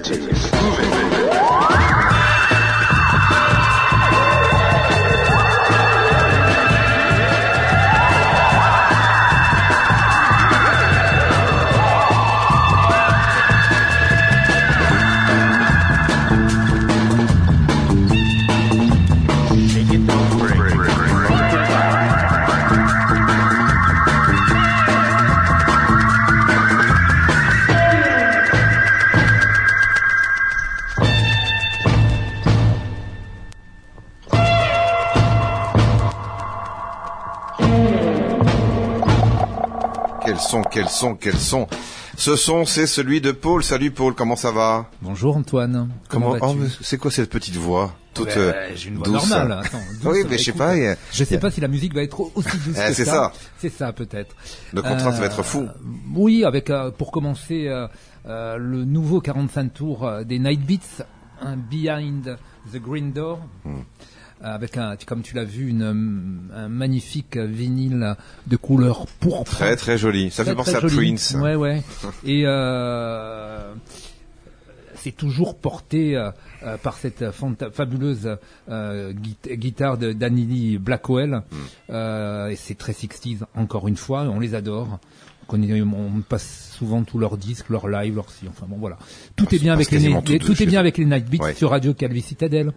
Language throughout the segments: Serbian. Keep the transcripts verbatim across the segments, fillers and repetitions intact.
Quel son, quel son. Ce son, c'est celui de Paul. Salut Paul, comment ça va? Bonjour Antoine. Comment, comment oh, c'est quoi cette petite voix toute ouais, euh, j'ai une voix douce. normale. Attends, douce, oui, mais je sais pas. A... Je sais pas si la musique va être aussi douce eh, que c'est ça. ça. C'est ça, peut-être. Le contraste euh, va être fou. Oui, avec euh, pour commencer euh, euh, le nouveau quarante-cinq tours euh, des Night Beats, un Behind the Green Door. Hmm. Avec un, comme tu l'as vu, une, un magnifique vinyle de couleur pourpre. Très très joli. Ça très, fait penser à joli. Prince. Ouais ouais. Et euh, c'est toujours porté euh, par cette fanta- fabuleuse euh, gui- guitare de Danny Blackwell. Mm. Euh, et c'est très sixties encore une fois. On les adore. On, connaît, on passe souvent tous leurs disques, leurs lives, leurs si. Enfin bon voilà. Tout ah, est bien avec les, les tout, tout est bien avec les Night Beats ouais. sur Radio Calvi Citadel.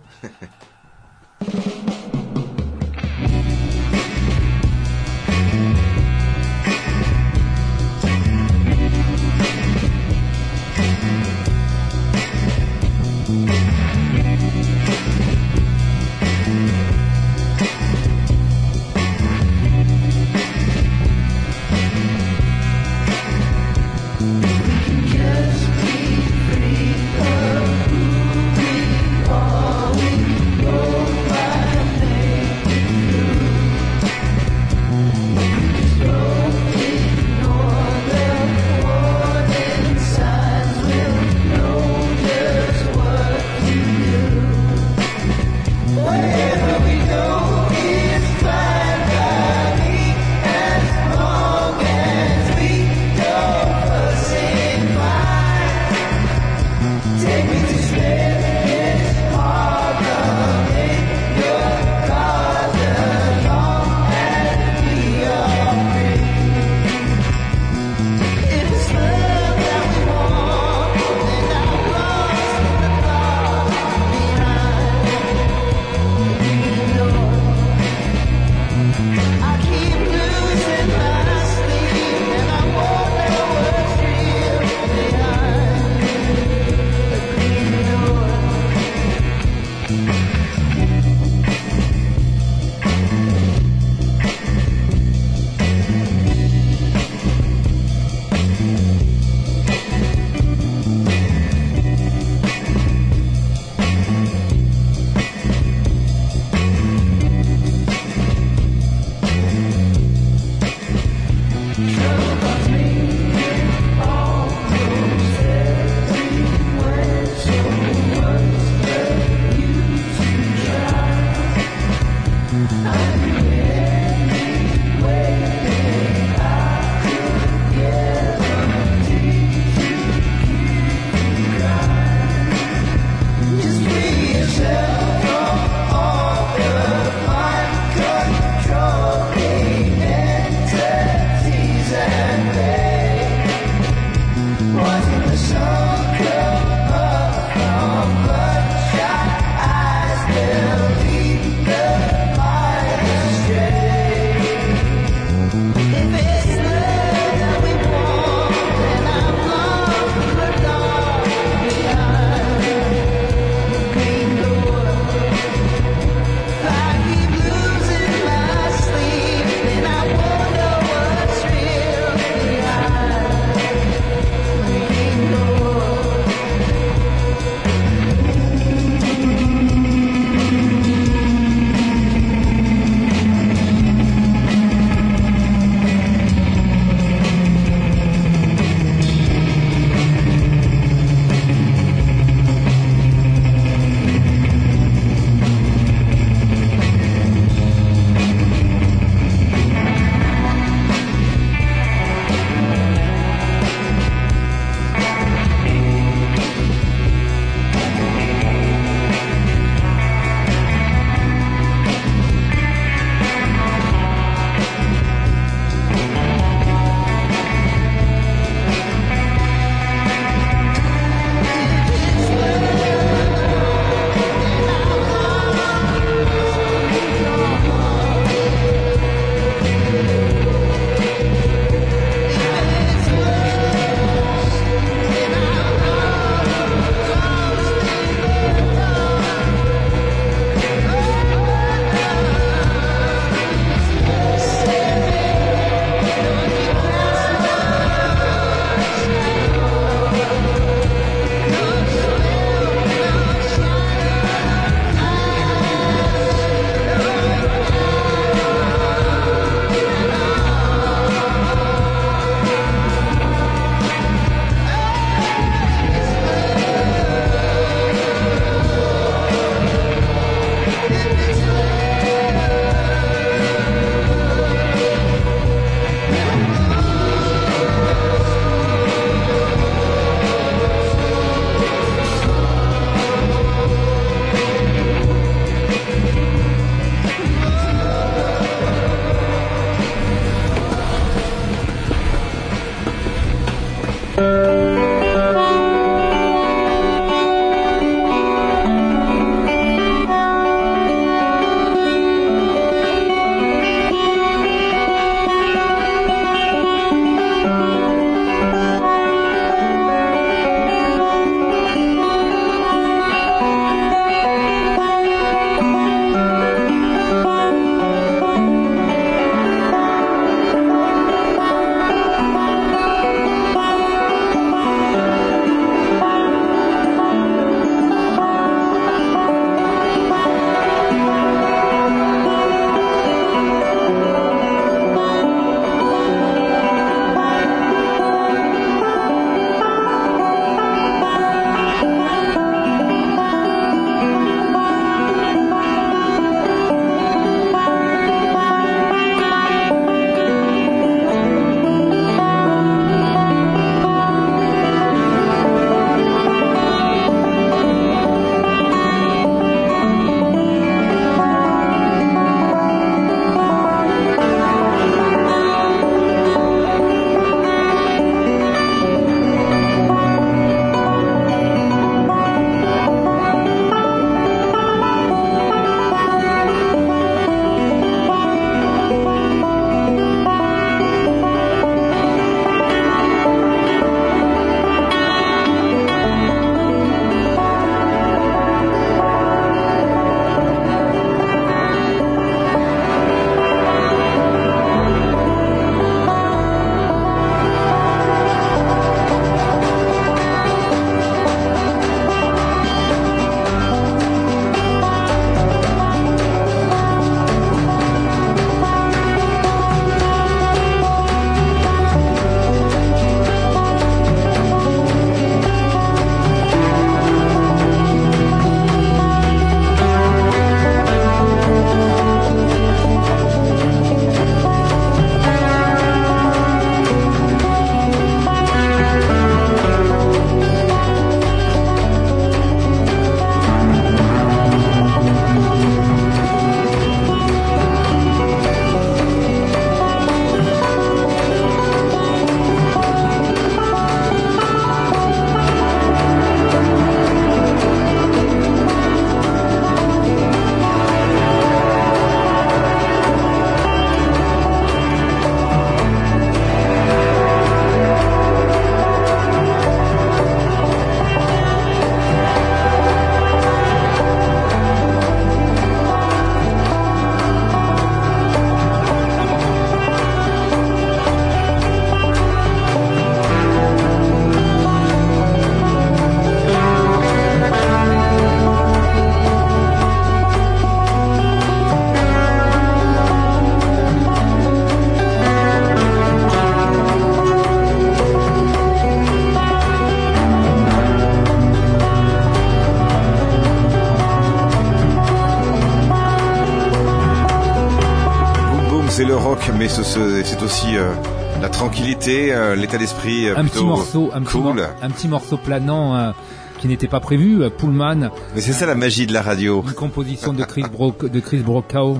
c'est le rock, mais ce, ce, c'est aussi euh, la tranquillité, euh, l'état d'esprit euh, un plutôt petit morceau, un cool. Petit mor- un petit morceau planant euh, qui n'était pas prévu. Euh, Pullman. Mais c'est ça la magie de la radio. Une composition de Chris Bro- de Chris Brokaw.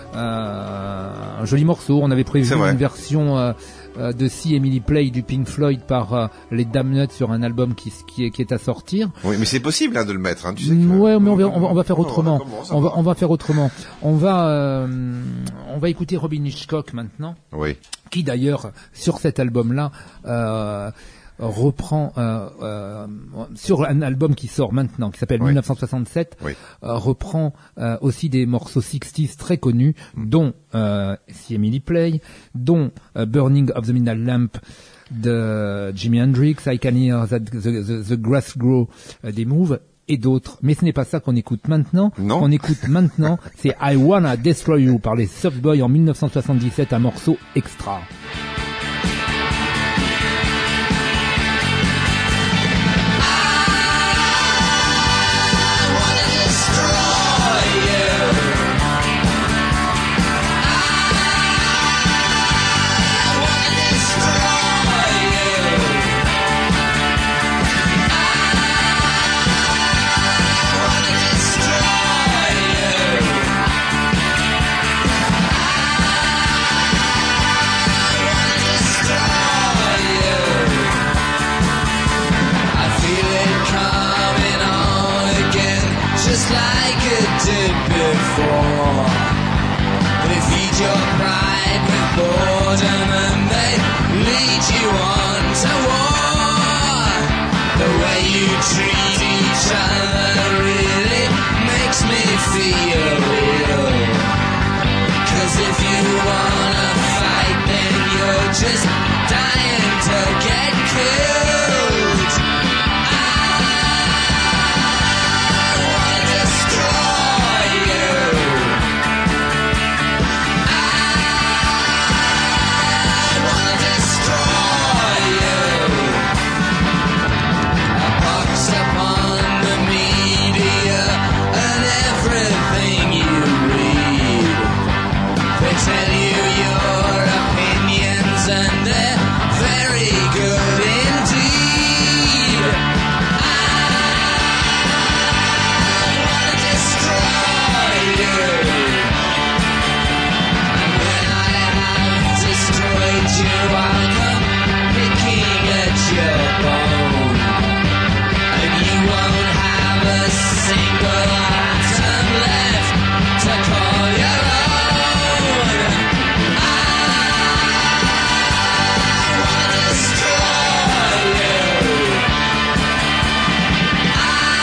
Euh, un joli morceau. On avait prévu une version euh, euh, de See Emily Play du Pink Floyd par euh, les Damned sur un album qui, qui, est, qui est à sortir. Oui, mais c'est possible hein, de le mettre. Hein, tu sais que... Ouais, mais on va, on va, on va faire autrement. On va, on va faire autrement. On va, euh, on va écouter Robin Hitchcock maintenant. Oui. Qui d'ailleurs sur cet album-là. Euh, reprend euh, euh, sur un album qui sort maintenant qui s'appelle oui. dix-neuf cent soixante-sept oui. euh, reprend euh, aussi des morceaux soixante très connus dont euh, See Emily Play, dont euh, Burning of the Midnight Lamp de Jimi Hendrix, I Can Hear that the, the, the Grass Grow euh, des Moves et d'autres. Mais ce n'est pas ça qu'on écoute maintenant. Non. On écoute maintenant, c'est I Wanna Destroy You par les Soft Boys en dix-neuf cent soixante-dix-sept, un morceau extra. Destroy treat each other really makes me feel real. 'Cause if you wanna fight, then you're just dying to get killed. I wanna destroy you. I wanna destroy you. A pox upon the media and everything you read. They tell you your opinions and they're very good indeed. I wanna destroy you. And when I have destroyed you, I'll come picking at your bone. And you won't have a single atom left to call your own. I wanna destroy you. I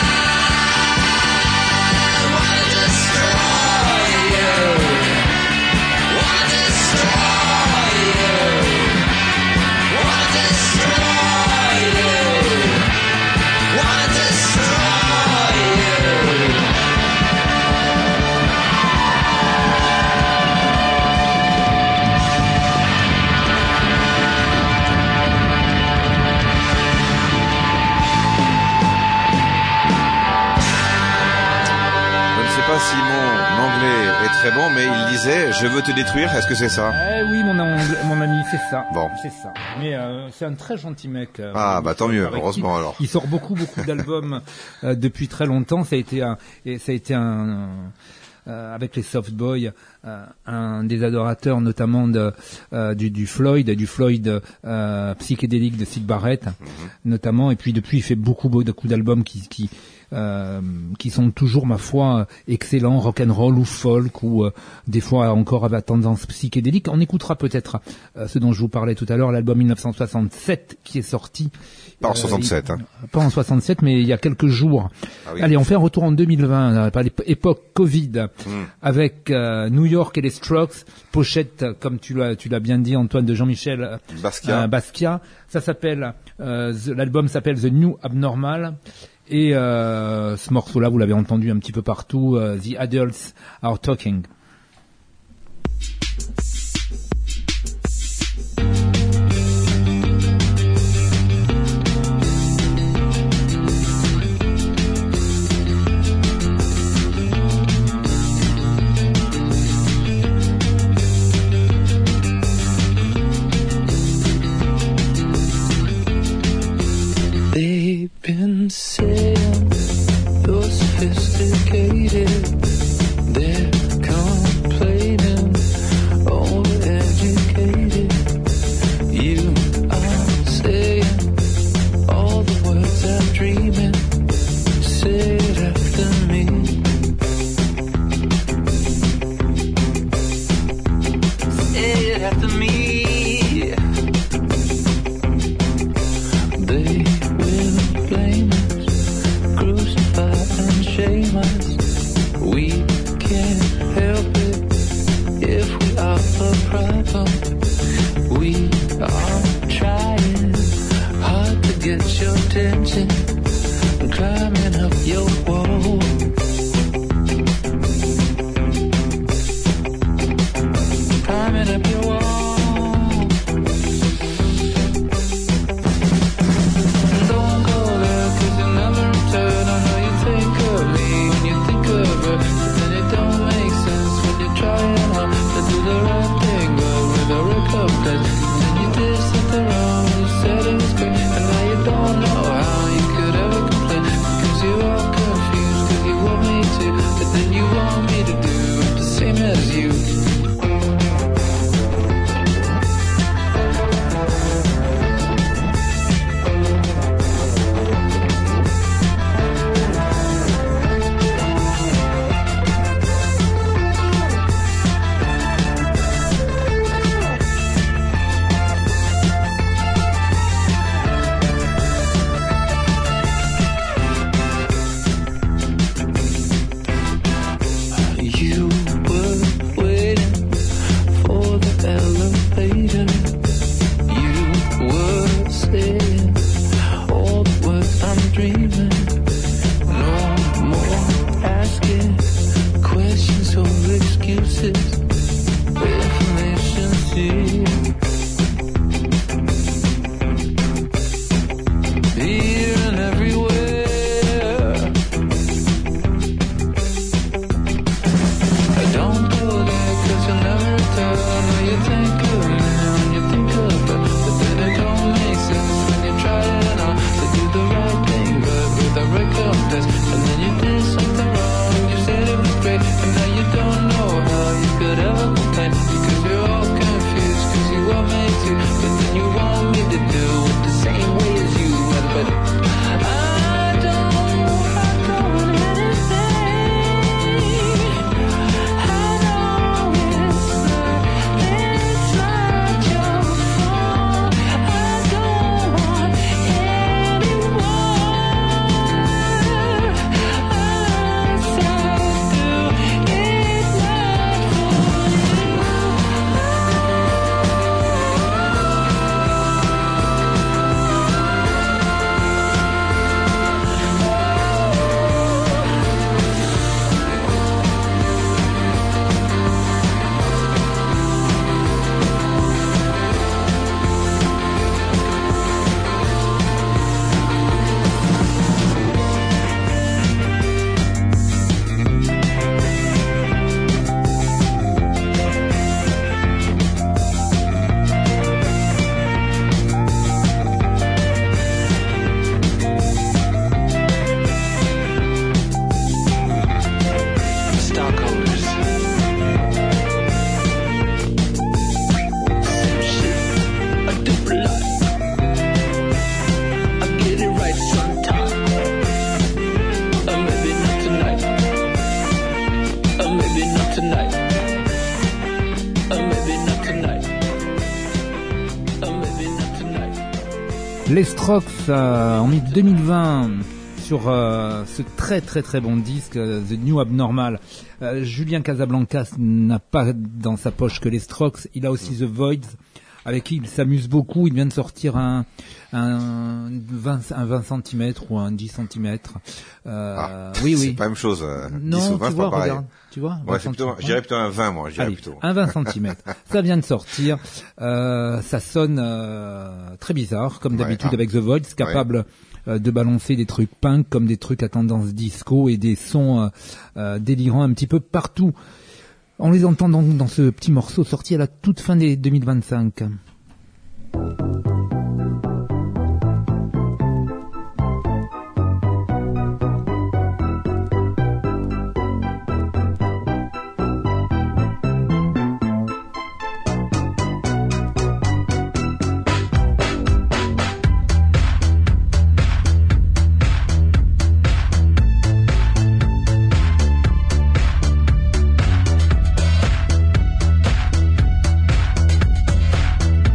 wanna destroy you. Wanna destroy you. Wanna destroy you. Wanna destroy you. Je ne sais pas si mon anglais est très bon, mais il disait « Je veux te détruire ». Est-ce que c'est ça? Eh oui, mon, ang- mon ami, c'est ça. Bon. C'est ça. Mais euh, c'est un très gentil mec. euh, Ah, bah tant mieux, avec heureusement qui- alors. Il sort beaucoup, beaucoup d'albums euh, depuis très longtemps. Ça a été un, et ça a été un, euh, avec les Soft Boys, euh, un des adorateurs notamment de euh, du, du Floyd, du Floyd euh, psychédélique de Syd Barrett, notamment. Et puis depuis, il fait beaucoup, beaucoup d'albums qui, qui euh, qui sont toujours, ma foi, excellents, rock and roll ou folk, ou euh, des fois encore avec tendance psychédélique. On écoutera peut-être euh, ce dont je vous parlais tout à l'heure, l'album mille neuf cent soixante-sept qui est sorti. Pas en Euh, soixante-sept, hein. Pas en soixante-sept, mais il y a quelques jours. Ah oui. Allez, on fait un retour en deux mille vingt, euh, par l'époque Covid, Mm. avec euh, New York et les Strokes, pochette, euh, comme tu l'as, tu l'as bien dit, Antoine, de Jean-Michel euh, Basquiat. euh, Basquiat. Ça s'appelle, euh, The- l'album s'appelle The New Abnormal. Et euh, ce morceau-là, vous l'avez entendu un petit peu partout, euh, The Adults Are Talking. They've been saying you're sophisticated. They're complaining, overeducated. You are saying all the words I'm dreaming. Say it after me. Say it after me. They will blame us, crucify and shame us. We can't Here and everywhere. Don't go there, cause you'll never return. Or you think of me and you think of her, but then it don't make sense when you try it on to do the right thing, but with a recompense. And then you did something wrong, you said it was great, and now you don't know how you could ever complain, because you're all confused, cause you were made to, but then you want me to do it the same way as you, but, but I don't, I don't anything. I know it's not, it's not your fault. I don't want anyone. I said do it not for you. Stockholders. Same shit, a different life. I get it right sometime. Or maybe not tonight. Or maybe not tonight. Or maybe not tonight. Or maybe not tonight. Les Strokes euh, en deux mille vingt sur euh, ce très très très bon disque euh, The New Abnormal. Euh, Julien Casablancas n'a pas dans sa poche que les Strokes, il a aussi The Voids avec qui il s'amuse beaucoup. Il vient de sortir un un vingt, un vingt centimètres ou un dix centimètres. Euh, Ah, oui c'est oui. pas la même chose. euh, dix Non, ou vingt, tu c'est vois, pas pareil. regarde, tu vois. Ouais, c'est plutôt, je dirais plutôt un vingt, moi, je dirais Allez, plutôt. un vingt centimètres. Ça vient de sortir. Euh, ça sonne euh, très bizarre, comme d'habitude Ouais, ah. avec The Voids, capable euh, de balancer des trucs punk comme des trucs à tendance disco et des sons euh, euh, délirants un petit peu partout. On les entend donc dans ce petit morceau sorti à la toute fin des deux mille vingt-cinq. I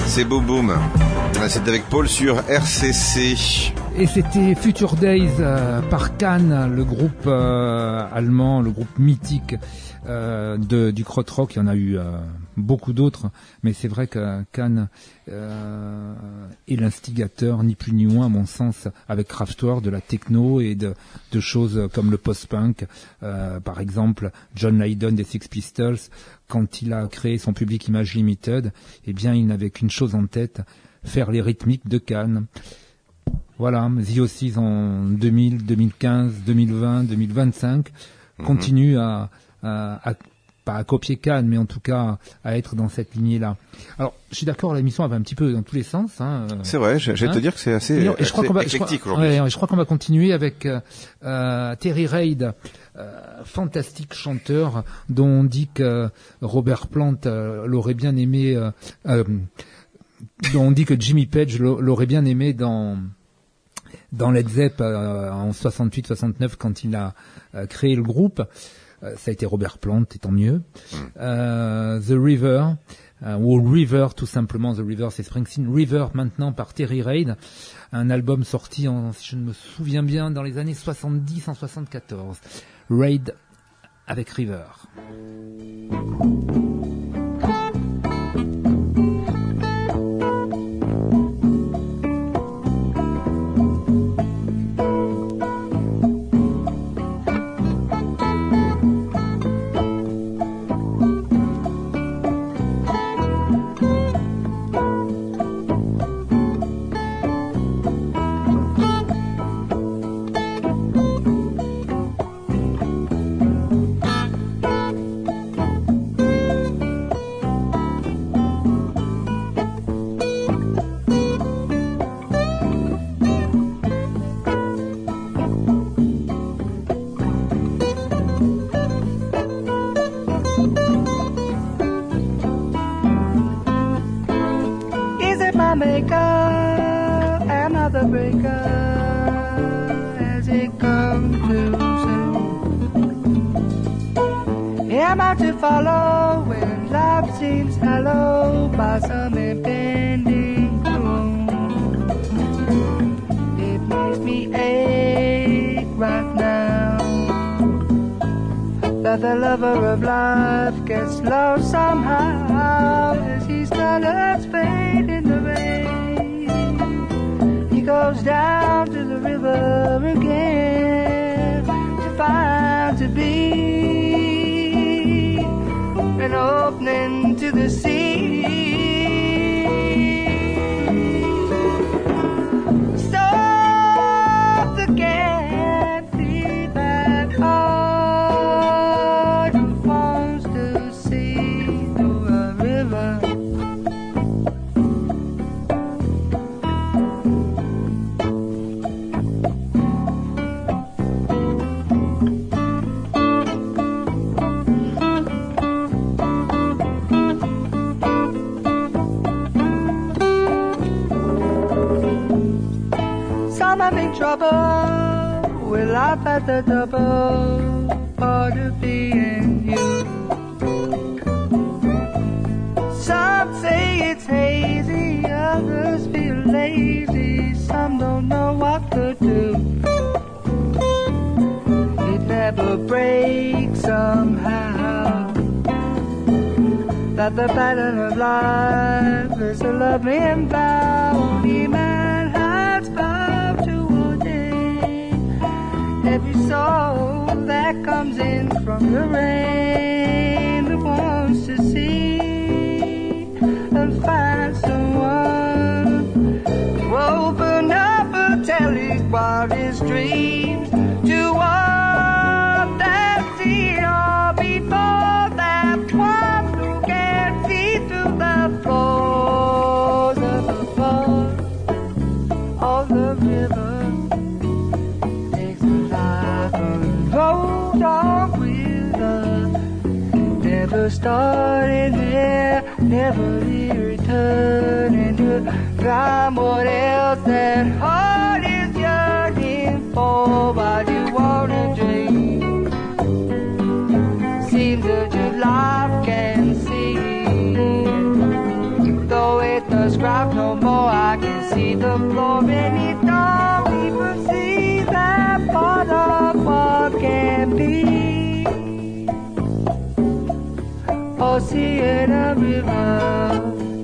C'est Boom Boom. C'est avec Paul sur R C C. Et c'était Future Days euh, par Can, le groupe euh, allemand, le groupe mythique euh, de, du krautrock. Il y en a eu euh, beaucoup d'autres, mais c'est vrai que Can euh, est l'instigateur, ni plus ni moins à mon sens, avec Kraftwerk, de la techno et de, de choses comme le post-punk. Euh, par exemple, John Lydon des Sex Pistols, quand il a créé son Public Image Limited, eh bien il n'avait qu'une chose en tête, faire les rythmiques de Can. Voilà, The Oasis en deux mille, deux mille quinze, deux mille vingt, deux mille vingt-cinq mm-hmm. continue à, à, à, pas à copier Can, mais en tout cas à être dans cette lignée-là. Alors, je suis d'accord, l'émission va un petit peu dans tous les sens. Hein, c'est vrai, je, je vais hein te dire que c'est assez, et assez je crois qu'on va, éclectique je crois, aujourd'hui. Ouais, je crois qu'on va continuer avec euh, Terry Reid, euh, fantastique chanteur dont on dit que Robert Plant euh, l'aurait bien aimé, euh, euh, dont on dit que Jimmy Page l'aurait bien aimé dans dans Led Zepp euh, en soixante-huit soixante-neuf quand il a euh, créé le groupe. Euh, ça a été Robert Plant, et tant mieux. Mm. Euh, The River, euh, ou River tout simplement, The River c'est Springsteen. River maintenant par Terry Reid, un album sorti en, si je ne me souviens bien, dans les années soixante-dix en soixante-quatorze. Reid avec River. Follow when life seems hallowed by some impending gloom. It makes me ache right now that the lover of life gets lost somehow as he stutters fade in the rain. He goes down to the river again to find to be an opening to the sea. Stop the can't be that heart who wants to see through a river. Trouble, we laugh at the double part of being you. Some say it's hazy, others feel lazy, some don't know what to do. It never breaks somehow that the pattern of life is a loving vow. Only man has vowed to every soul that comes in from the rain that wants to see and find someone to open up and tell his wildest dreams to walk that sea or before that one who can see through the floors of the fall of the river. Hold on with us, never starting there, never returning to find what else that heart is yearning for. What you wanna dream seems that your life can see, though it it does grab no more. I can see the floor beneath. Don't even see that part of what can be. Or see in a river.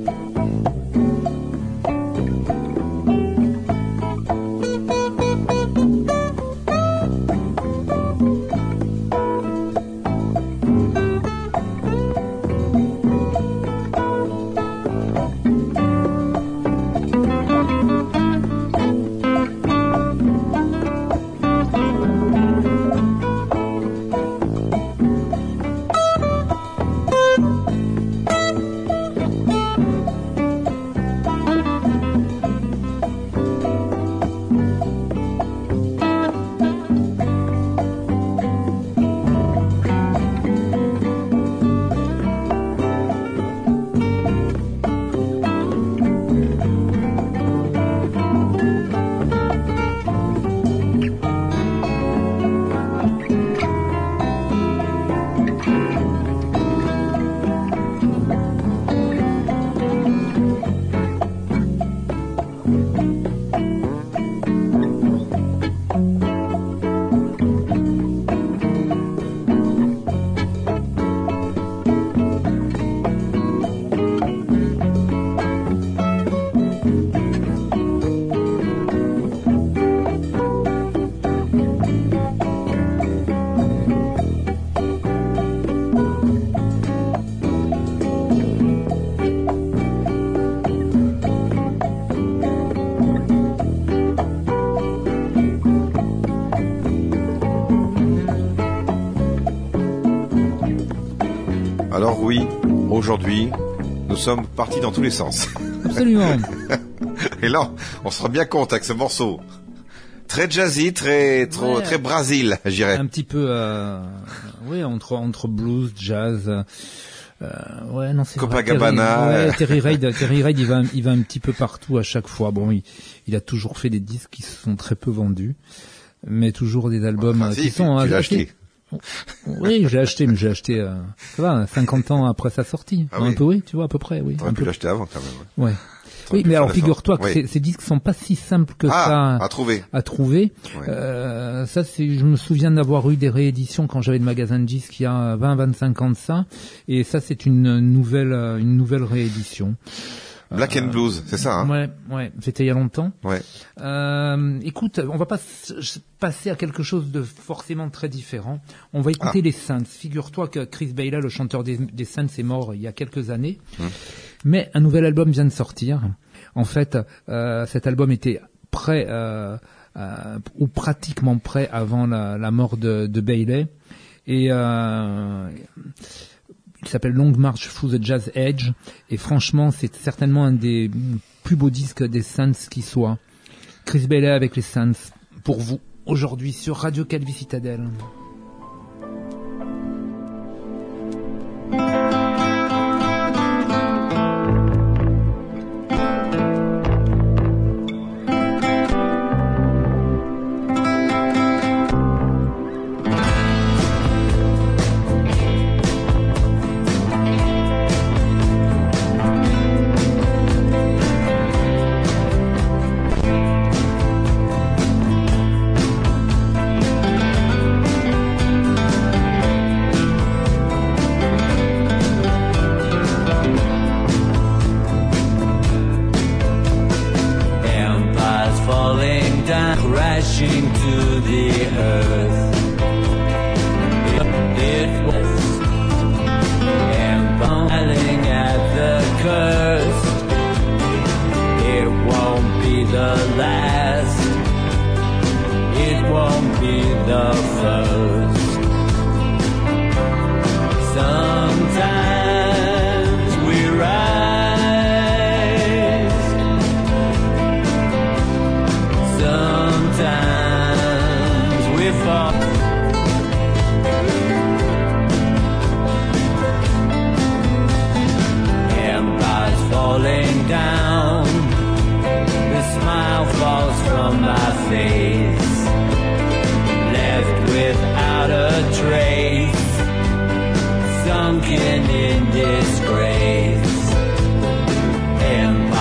Alors oui, aujourd'hui, nous sommes partis dans tous les sens. Absolument. Et là, on se rend bien compte avec ce morceau. Très jazzy, très trop, Ouais. très Brésil, je dirais. Un petit peu, euh, oui, entre entre blues, jazz. Euh, ouais, non, c'est Copacabana. vrai, Terry, ouais, Terry Reid, Terry Reid, il va, il va un petit peu partout à chaque fois. Bon, il, il a toujours fait des disques qui se sont très peu vendus, mais toujours des albums Enfin, euh, si, qui tu- sont. tu l'as assez- acheté. Oui, j'ai acheté, mais j'ai acheté, euh, ça va, cinquante ans après sa sortie. Ah un oui. peu, oui, tu vois, à peu près, oui. T'aurais Un pu peu. l'acheter avant quand même. Ouais. T'aurais Oui, pu mais faire alors l'effort. figure-toi que Oui. ces, ces disques sont pas si simples que Ah, ça à trouver. à trouver. Ouais. Euh, ça, c'est, je me souviens d'avoir eu des rééditions quand j'avais le magasin de disques il y a vingt vingt-cinq ans de ça. Et ça, c'est une nouvelle, euh, une nouvelle réédition. Black and Blues, c'est ça, hein? Ouais, ouais, c'était il y a longtemps. Ouais. Euh, écoute, on va pas s- passer à quelque chose de forcément très différent. On va écouter Ah. les Saints. Figure-toi que Chris Bailey, le chanteur des, des Saints, est mort il y a quelques années. Hum. Mais un nouvel album vient de sortir. En fait, euh, cet album était prêt, euh, euh, ou pratiquement prêt avant la, la mort de, de Bailey. Et euh, il s'appelle Long March Through the Jazz Edge. Et franchement, c'est certainement un des plus beaux disques des Saints qui soit. Chris Bailey avec les Saints, pour vous, aujourd'hui sur Radio Calvi Citadelle. Empires falling down, crashing to the earth. It was empowering at the curse. It won't be the last. It won't be the first. Sometimes we rise. Sometimes we fall. Empires falling down. The smile falls from my face, left without a trace, sunken in disgrace. Empires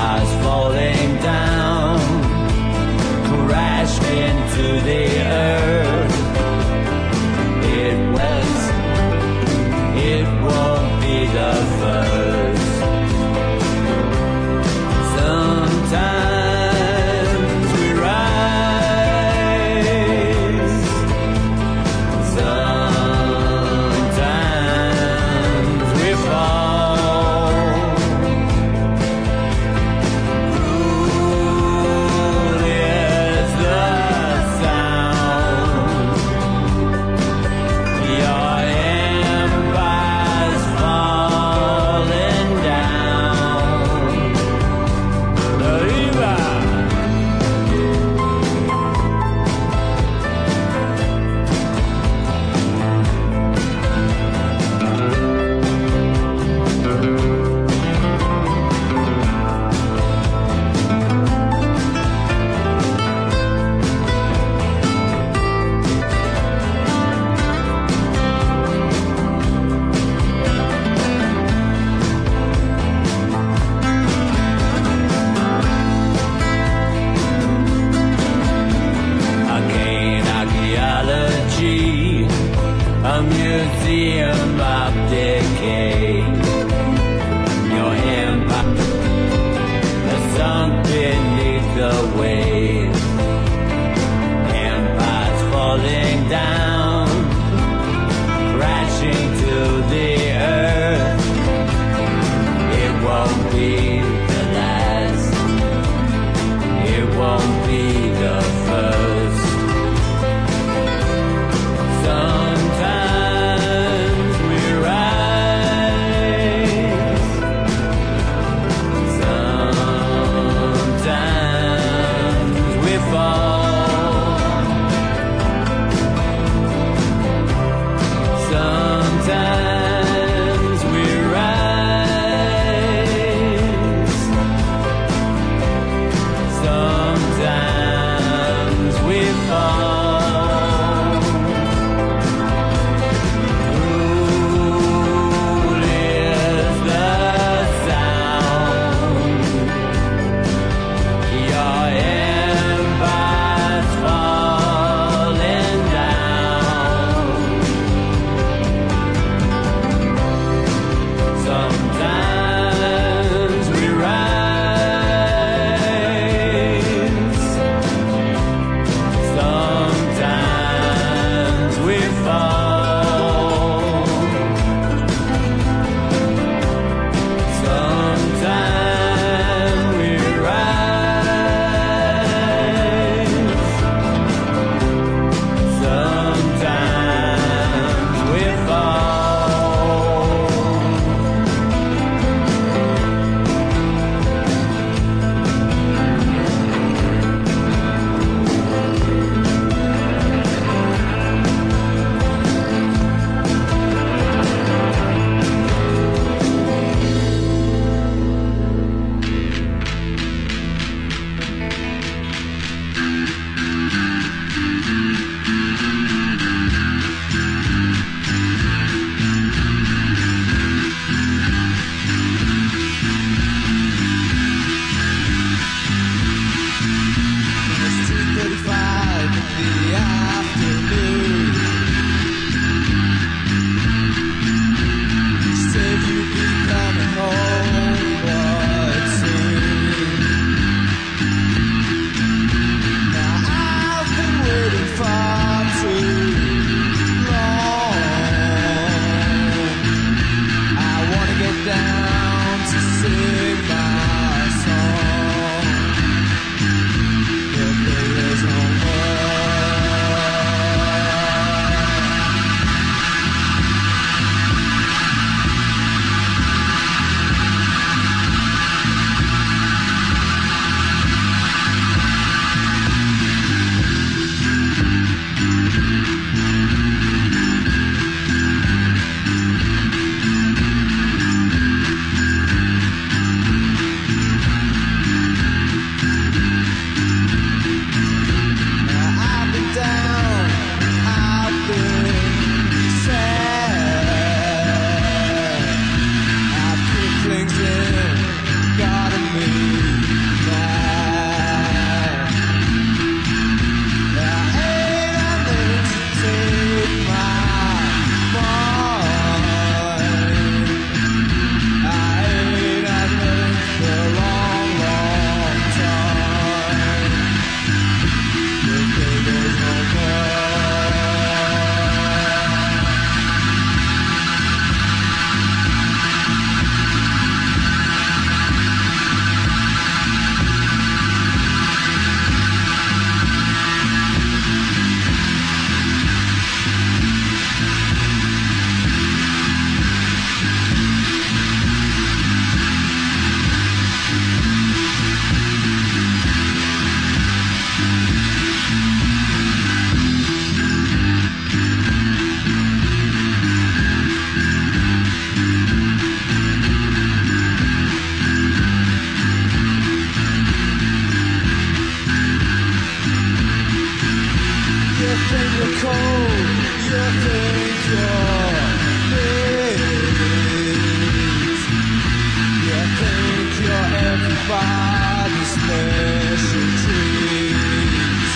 by the special trees.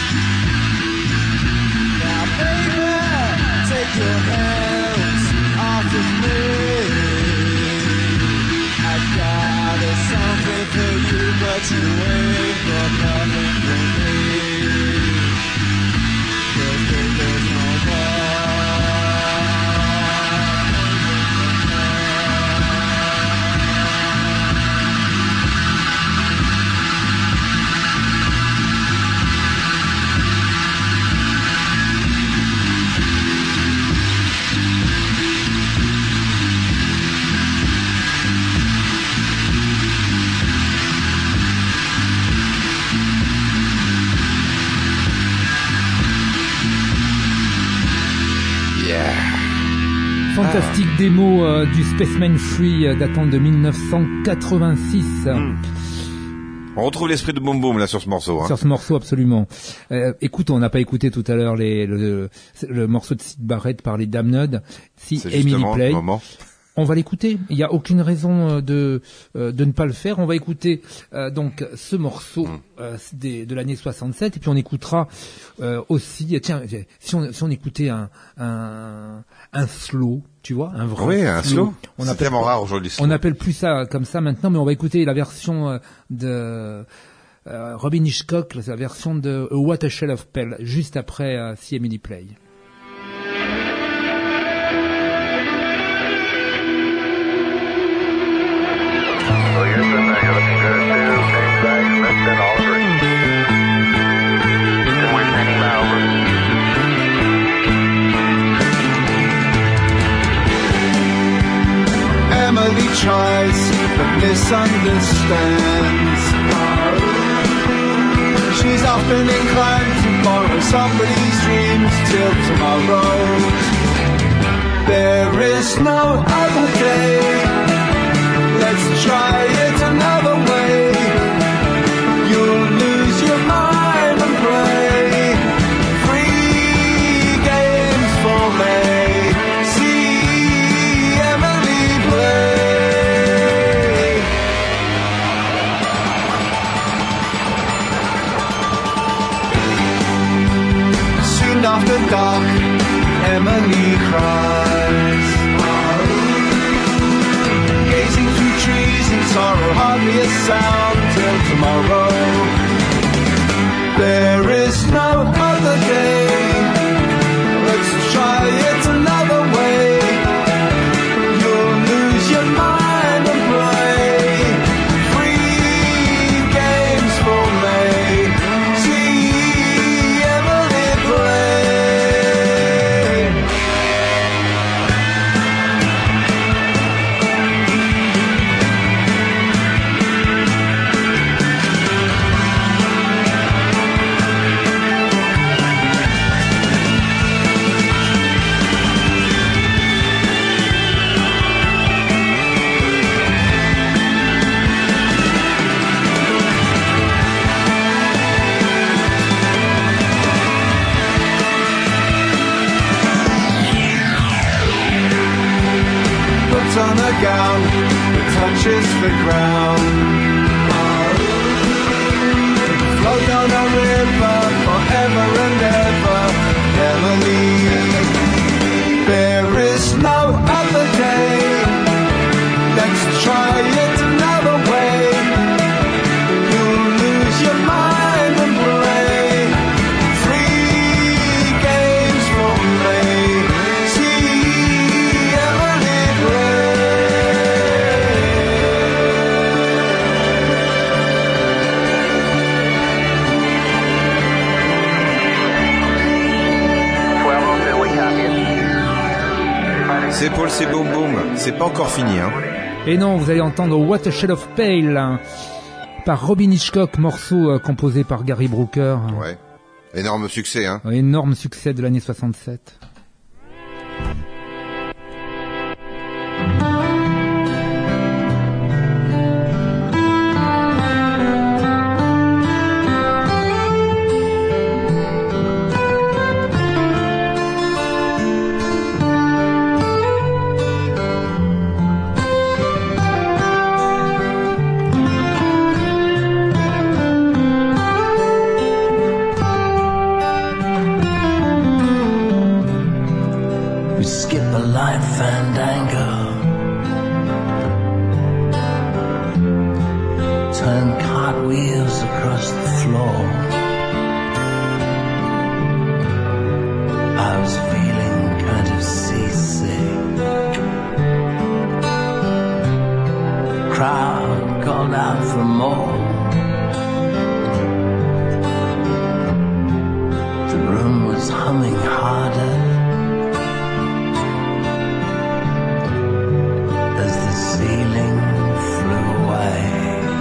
Now, baby, take your hands off of me. I've got a something for you, but you ain't got nothing for me. 'Cause there's no more. Fantastique démo euh, du Spaceman Free euh, datant de dix-neuf cent quatre-vingt-six. Mmh. On retrouve l'esprit de Boom Boom là sur ce morceau. Hein. Sur ce morceau, absolument. Euh, écoute, on n'a pas écouté tout à l'heure les, le, le morceau de Syd Barrett par les Damned. Si Emily Play. On va l'écouter. Il n'y a aucune raison de euh, de ne pas le faire. On va écouter euh, donc ce morceau mmh. euh, des, de l'année soixante-sept et puis on écoutera euh, aussi. Tiens, si on si on écoutait un un un slow, tu vois, un vrai. Oui, un slow. On c'est appelle, tellement rare aujourd'hui. On n'appelle plus ça comme ça maintenant, mais on va écouter la version de euh, Robin Hitchcock, la version de What a Shell of Pale, juste après euh, See Emily Play. So you're sitting there, you're looking good too. Okay, thanks. That's been all over. And we're standing by over. Emily tries but misunderstands. She's often inclined to borrow somebody's dreams till tomorrow. There is no other day. Let's try it another way. You'll lose your mind and play free games for me. See Emily play. Soon after dark, Emily cries. Gazing through trees in sorrow, hardly a sound till tomorrow. There is no other day. Let's try it another way. You'll lose your mind and play free games for me. See Emily play. On a gown that touches the ground. Float down a river forever and ever, Emily. There is no other day. Let's try it another way. You'll lose your mind and play free games for me. See Emily play. C'est Paul, c'est Boom Boom. C'est pas encore fini, hein. Et non, vous allez entendre What a Shell of Pale hein, par Robin Hitchcock, morceau euh, composé par Gary Brooker. Ouais. Énorme succès, hein. Un énorme succès de l'année soixante-sept. cartwheels across the floor. I was feeling kind of seasick. Crowd called out for more. The room was humming harder as the ceiling flew away.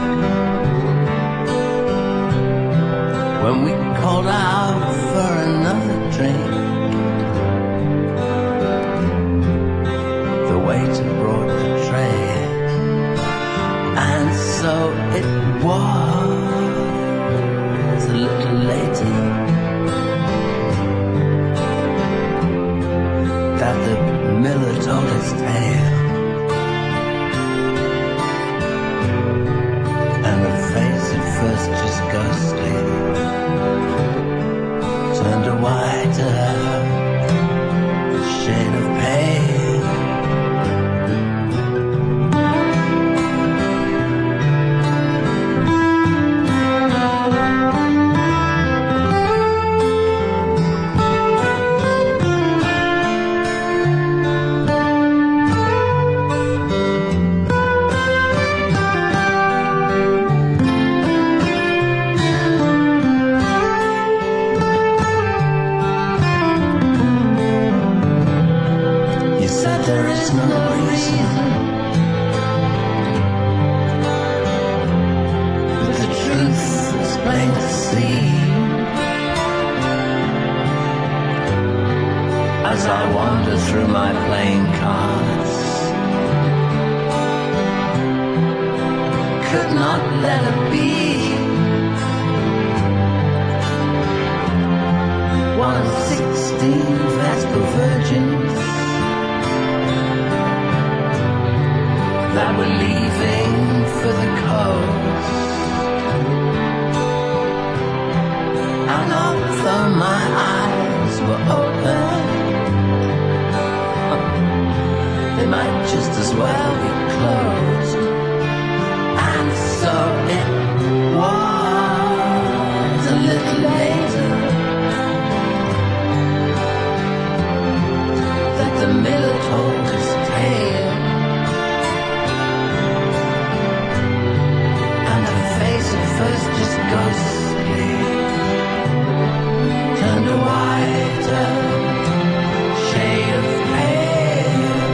When we called out for another drink, the waiter brought the tray, and so it was a little later that the miller told his tale, and the face at first just ghostly turned a whiter shade of pale. There is no reason, but the truth is plain to see. As I wander through my playing cards, could not let it be. One of sixteen Vesper virgins that were leaving for the coast. And although my eyes were open, they might just as well be closed. And so it was a little later that the miller told his tale. First just ghostly turned a whiter shade of pale.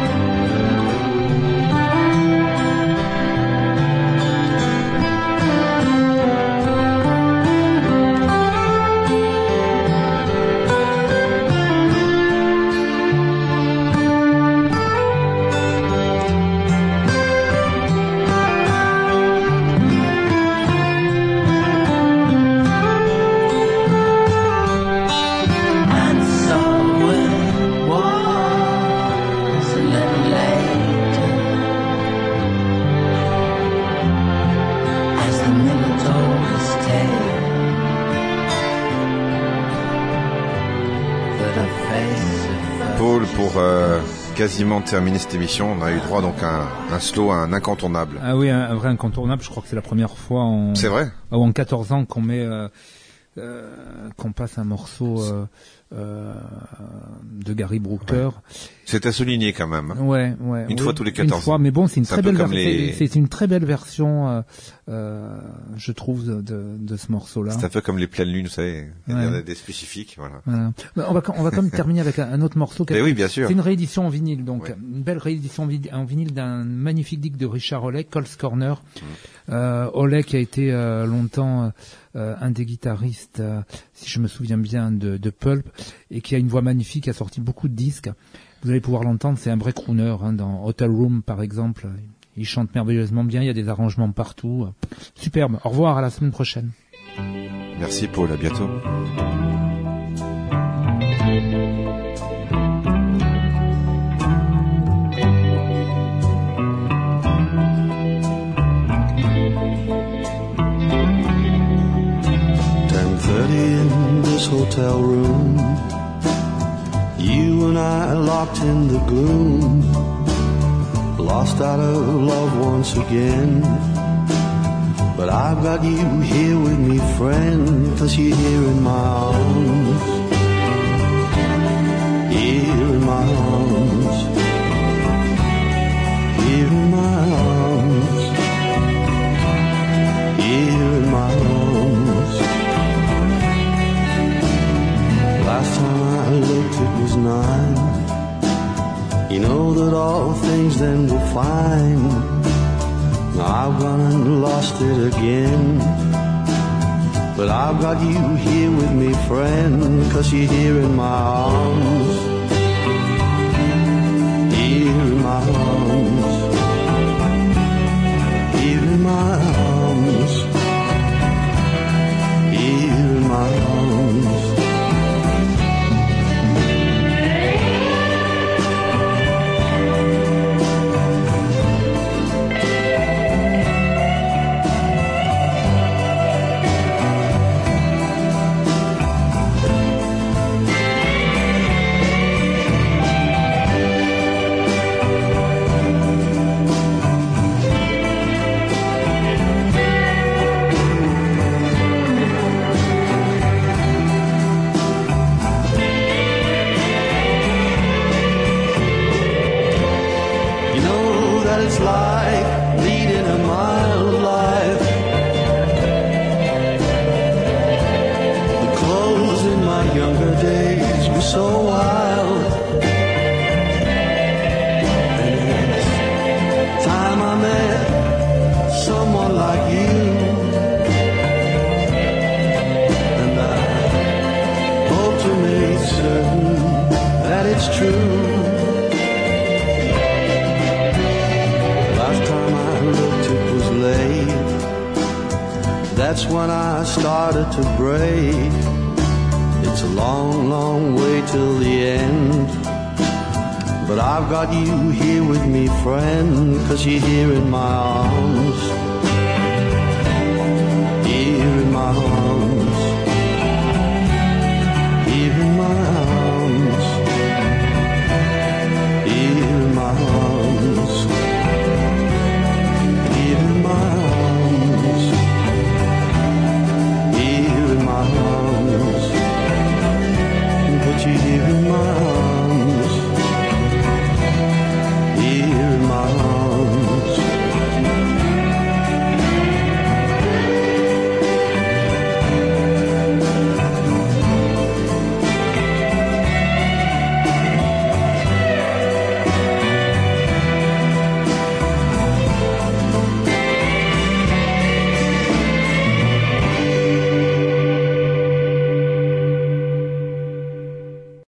Paul, pour euh, quasiment terminer cette émission, on a eu droit donc à un, un slow, à un incontournable. Ah oui, un, un vrai incontournable. Je crois que c'est la première fois en, c'est vrai ou en quatorze ans qu'on met, euh, euh, qu'on passe un morceau euh, euh, de Gary Brooker. C'est à souligner quand même. Hein. Ouais, ouais. Une oui, fois tous les quatorze une fois, ans. mais bon, c'est une c'est très belle version. les... C'est, c'est une très belle version, euh, euh, je trouve, de, de ce morceau-là. C'est un peu comme les pleines lunes, vous savez. Il y a Ouais. des spécifiques, voilà. Voilà. On va, on va quand même terminer avec un, un autre morceau. Mais oui, bien sûr. C'est une réédition en vinyle, donc Ouais. une belle réédition en vi- en vinyle d'un magnifique disque de Richard Hawley, Cole's Corner. Mmh. Euh, Hawley qui a été euh, longtemps euh, un des guitaristes, euh, si je me souviens bien, de, de Pulp, et qui a une voix magnifique, qui a sorti beaucoup de disques. Vous allez pouvoir l'entendre, c'est un vrai crooner, hein, dans Hotel Room par exemple. Il chante merveilleusement bien, il y a des arrangements partout. Superbe. Au revoir, à la semaine prochaine. Merci Paul, à bientôt. ten thirty in this hotel room, you and I locked in the gloom, lost out of love once again. But I've got you here with me, friend, 'cause you're here in my arms. Here in my arms. Here in my arms. Here in my arms. Last time I looked it was nine. You know that all things then were fine. Now I've gone and lost it again. But I've got you here with me, friend, 'cause you're here in my arms. Here in my arms. Here in my arms. Here in my arms. It's like leading a mile of life. The clothes in my younger days were so wild. And it's time I met someone like you. And I hope to make certain that it's true. That's when I started to break. It's a long, long way till the end. But I've got you here with me, friend, 'cause you're here in my arms.